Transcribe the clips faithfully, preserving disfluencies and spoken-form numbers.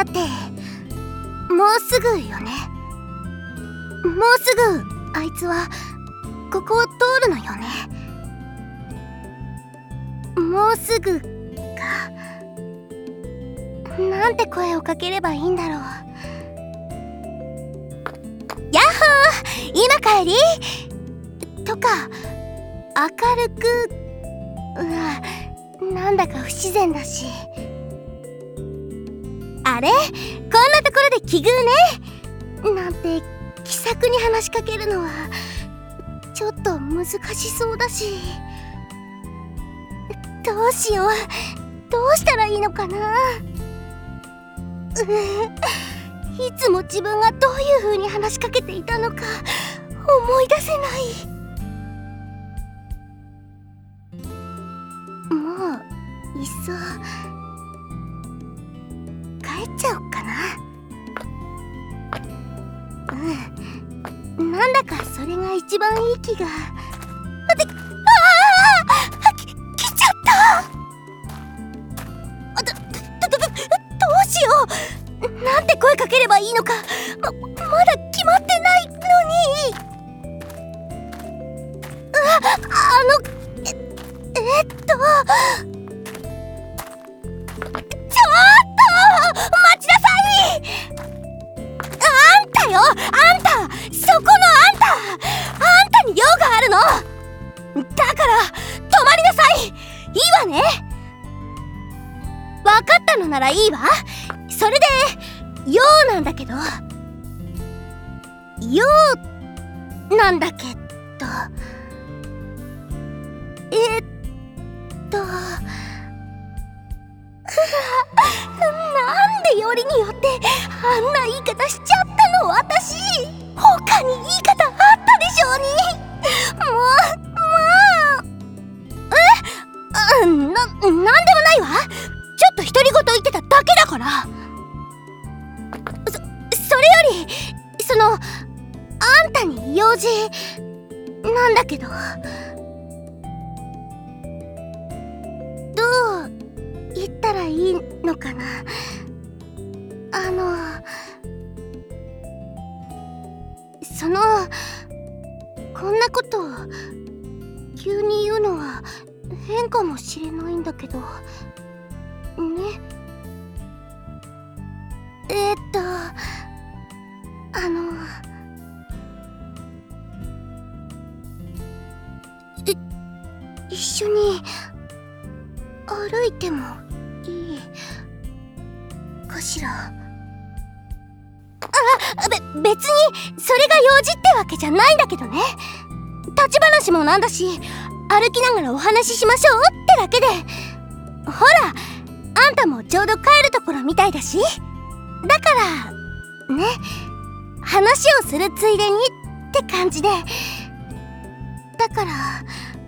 ってもうすぐよね。もうすぐあいつはここを通るのよね。もうすぐか。なんて声をかければいいんだろう。やっほー、今帰りとか明るく、うん、なんだか不自然だし。あれ、こんなところで奇遇ねなんて気さくに話しかけるのはちょっと難しそうだし。どうしよう、どうしたらいいのかな。ういつも自分がどういう風に話しかけていたのか思い出せない。もういっそ帰っちゃおっかな。うん、なんだかそれが一番いい気が。で、ああ、き、来ちゃった。あ、ど、ど、ど、ど、どうしよう。なんて声かければいいのか、ま、まだ決まってないのに。あ、あの、え、えっと。ちょっと待ちなさい。あんたよ、あんた、そこのあんた、あんたに用があるの。だから止まりなさい。いいわね。分かったのならいいわ。それで用なんだけど、用なんだけど、えっとなんでよりによってあんな言い方しちゃったの私。他に言い方あったでしょうに。もうもうえあな、なんでもないわ。ちょっと独り言言ってただけだから。そ、それよりそのあんたに用事なんだけど、どう言ったらいいのかな。あのそのこんなことを急に言うのは変かもしれないんだけどね。えー、っとあのい一緒に歩いてもいいかしら。あ、べ、別にそれが用事ってわけじゃないんだけどね。立ち話もなんだし、歩きながらお話ししましょうってだけで。ほら、あんたもちょうど帰るところみたいだし、だからね、話をするついでにって感じで。だから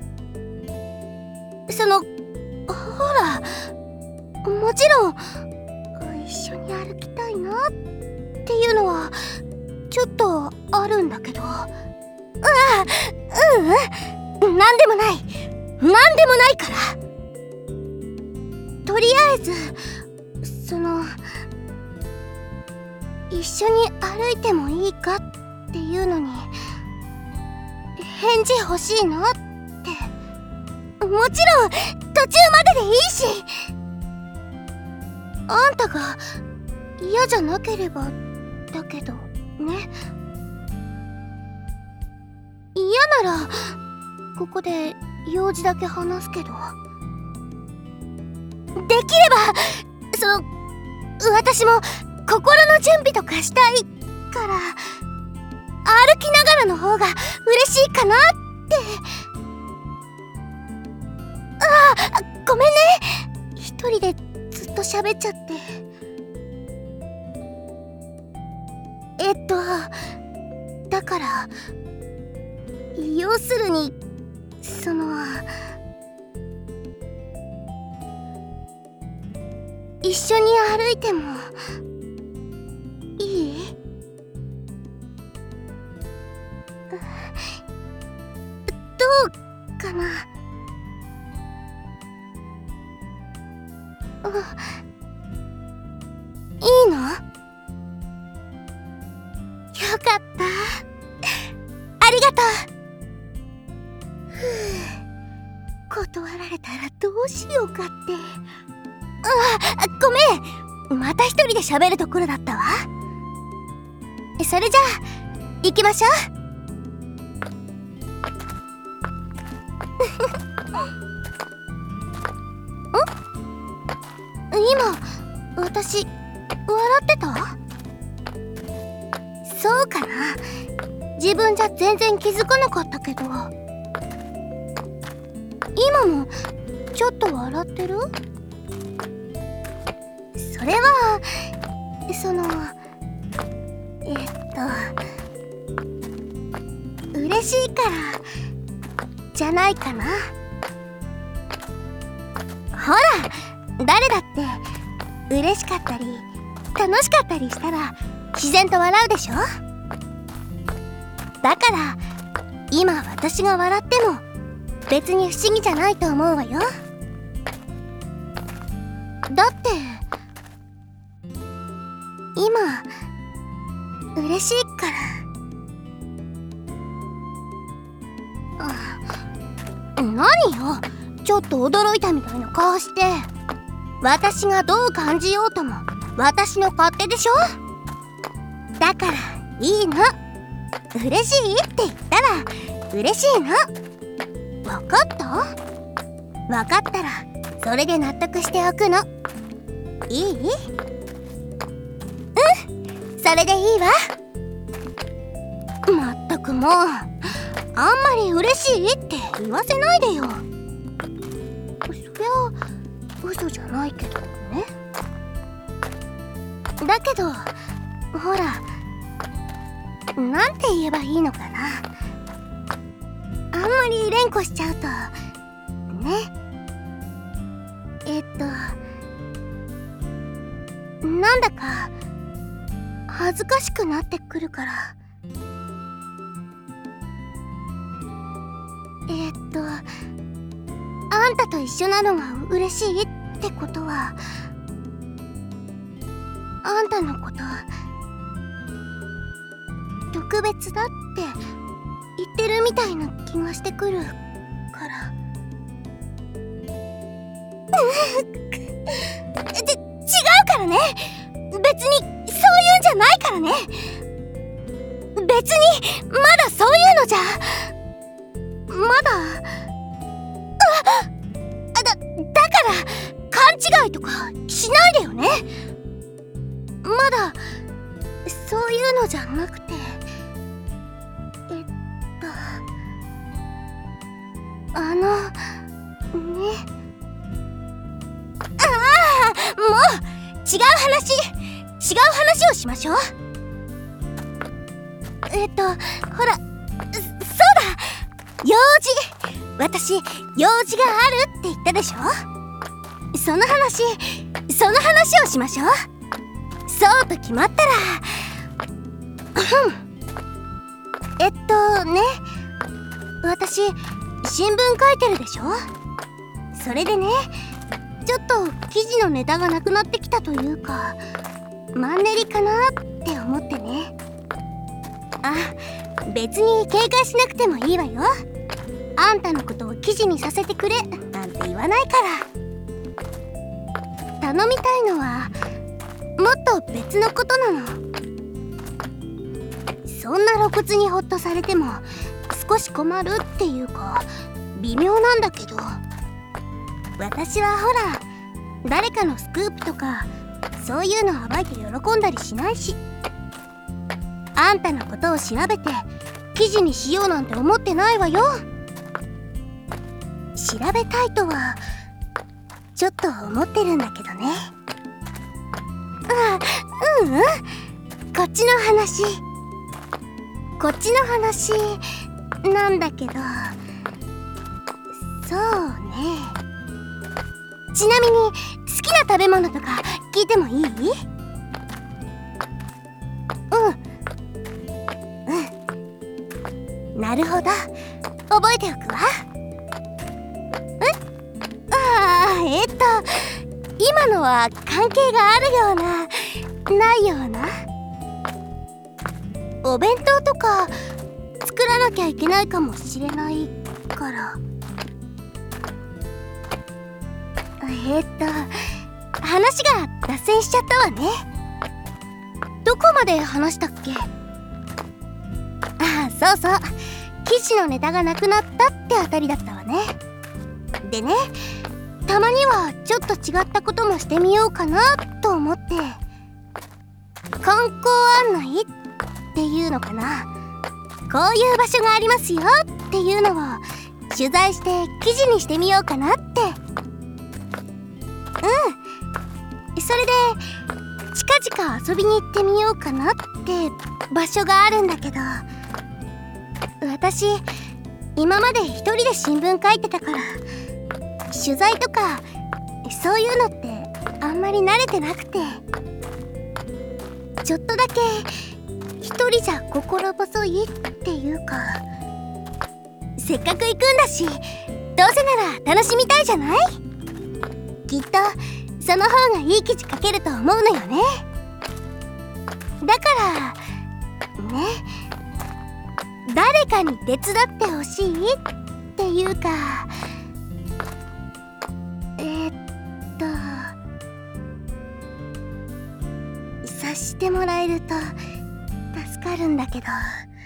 そのほら、もちろん一緒に歩きたいなっていうのはちょっとあるんだけど。ああ、ううん、なんでもない、なんでもないから。とりあえずその一緒に歩いてもいいかっていうのに返事欲しいなって。もちろん途中まででいいし、あんたが嫌じゃなければだけどね。嫌ならここで用事だけ話すけど。できればその私も心の準備とかしたいから歩きながらの方が嬉しいかなって。ああ、ごめんね、一人でずっと喋っちゃって。えっとだから要するにその一緒に歩いてもいい？どうかな。いいの？ がとう。ふう、断られたらどうしようかって。あ、ごめん、また一人で喋るところだったわ。それじゃあ行きましょう。ん？今私笑ってた？そうかな。自分じゃ全然気づかなかったけど、今もちょっと笑ってる？それはそのえっと嬉しいからじゃないかな。ほら、誰だって嬉しかったり楽しかったりしたら自然と笑うでしょ。だから今私が笑っても別に不思議じゃないと思うわよ。だって今嬉しいから。何よ、ちょっと驚いたみたいな顔して。私がどう感じようとも私の勝手でしょ。だからいいの。嬉しいって言ったら嬉しいの。分かった？分かったらそれで納得しておくの。いい？うん、それでいいわ。まったくもう、あんまり嬉しいって言わせないでよ。そりゃ嘘じゃないけどね。だけどほら、なんて言えばいいのかな。あんまり連呼しちゃうとね。えっとなんだか恥ずかしくなってくるから。えっとあんたと一緒なのが嬉しいってことは、あんたのこと特別だって言ってるみたいな気がしてくるから。ち、違うからね。別にそういうんじゃないからね。別にまだそういうのじゃまだあだだから勘違いとかしないでよね。まだそういうのじゃなくて、えっとあのね。ああ、もう違う話違う話をしましょう。えっとほら、そそうだ、用事。私用事があるって言ったでしょ。その話その話をしましょう。そうと決まったらえっとね、私新聞書いてるでしょ。それでね、ちょっと記事のネタがなくなってきたというか、マンネリかなって思ってね。あ、別に警戒しなくてもいいわよ。あんたのことを記事にさせてくれなんて言わないから。頼みたいのはもっと別のことなの。そんな露骨にほっとされても少し困るっていうか微妙なんだけど、私はほら誰かのスクープとかそういうの暴いて喜んだりしないし、あんたのことを調べて記事にしようなんて思ってないわよ。調べたいとはちょっと思ってるんだけどね。あ、ううん、こっちの話こっちの話なんだけど、そうね。ちなみに好きな食べ物とか聞いてもいい？うんうん、なるほど、覚えておくわ。え？ああ、えっと今のは関係があるようなないような。お弁当とか作らなきゃいけないかもしれないから。えーっと話が脱線しちゃったわね。どこまで話したっけ？ああ、そうそう、記事のネタがなくなったってあたりだったわね。でね、たまにはちょっと違ったこともしてみようかなと思って、観光案内っていうのかな、こういう場所がありますよっていうのを取材して記事にしてみようかなって。うん、それで近々遊びに行ってみようかなって場所があるんだけど、私今まで一人で新聞書いてたから、取材とかそういうのってあんまり慣れてなくて、ちょっとだけ一人じゃ心細いっていうか、せっかく行くんだし、どうせなら楽しみたいじゃない？きっとその方がいい記事書けると思うのよね。だからね、誰かに手伝ってほしいっていうか、えー、っと察してもらえると助かるんだけど。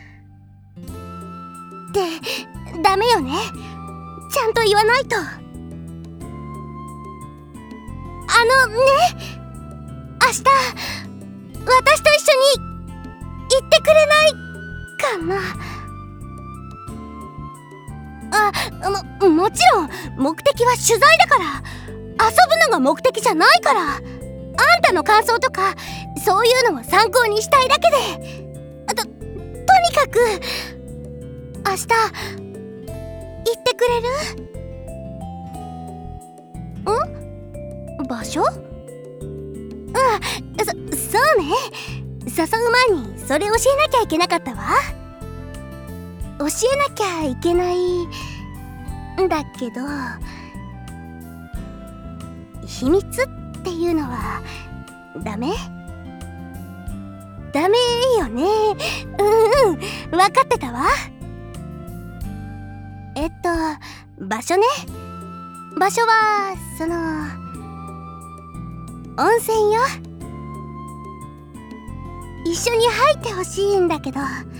ってダメよね、ちゃんと言わないと。あのね、明日私と一緒に行ってくれないかな。あ、も、もちろん目的は取材だから、遊ぶのが目的じゃないから。あんたの感想とかそういうのを参考にしたいだけで。と、とにかく明日行ってくれる？ん？場所？うん、そ、そうね。誘う前にそれ教えなきゃいけなかったわ。教えなきゃいけないんだけど、秘密っていうのはダメ？ダメよね。うんうん、分かってたわ。えっと場所ね。場所はその温泉よ。一緒に入ってほしいんだけど。あ、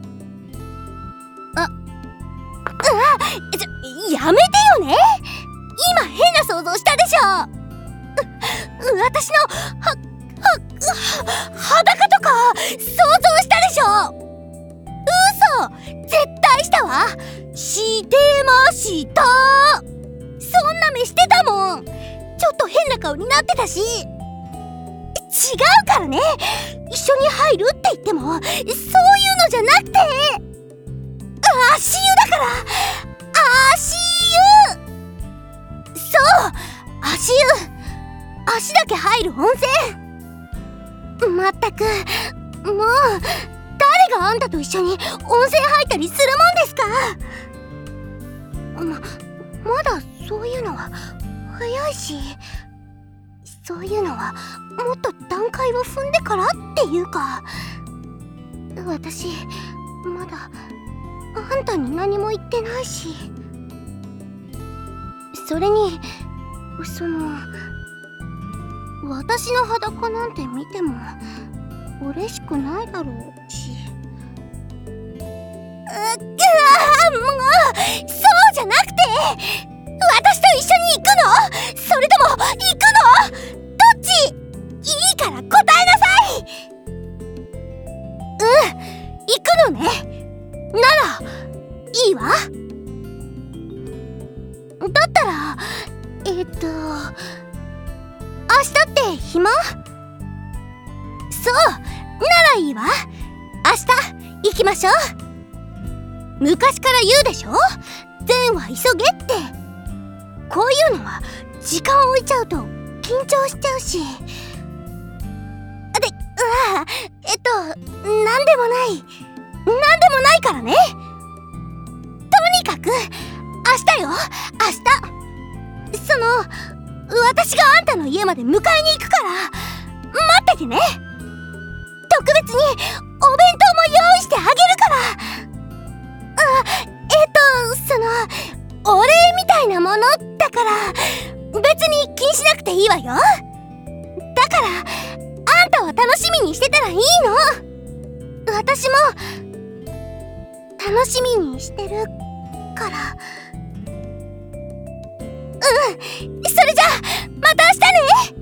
うわ、ちょ、やめてよね。今変な想像したでしょ。う、私のは、は、裸とか想像したでしょ。嘘、絶対したわ。してました。そんな目してたもん。ちょっと変な顔になってたし。違うからね。一緒に入るって言ってもそういうのじゃなくて、足湯だから。足湯。そう、足湯。足だけ入る温泉。まったく、もう誰があんたと一緒に温泉入ったりするもんですか。ま、まだそういうのは早いし、そういうのはもっと段階を踏んでからっていうか。私まだあんたに何も言ってないし。それにその私の裸なんて見ても嬉しくないだろうし。う、うわ、もうそうじゃなくて、私と一緒に行くの？それとも行くの？どっち？いいから答えなさい。うん、行くのね。ならいいわ。だったらえー、っと明日って暇？そう、ならいいわ。明日行きましょう。昔から言うでしょ、善は急げって。こういうのは時間を置いちゃうと緊張しちゃうし。で、うわ、えっとなんでもないなんでもないからね。とにかく明日よ、明日。その私があんたの家まで迎えに行くから待っててね。特別にお弁当も用意してあげるから。 いいわよ。だからあんたは楽しみにしてたらいいの。私も楽しみにしてるから。うん、それじゃあまた明日ね。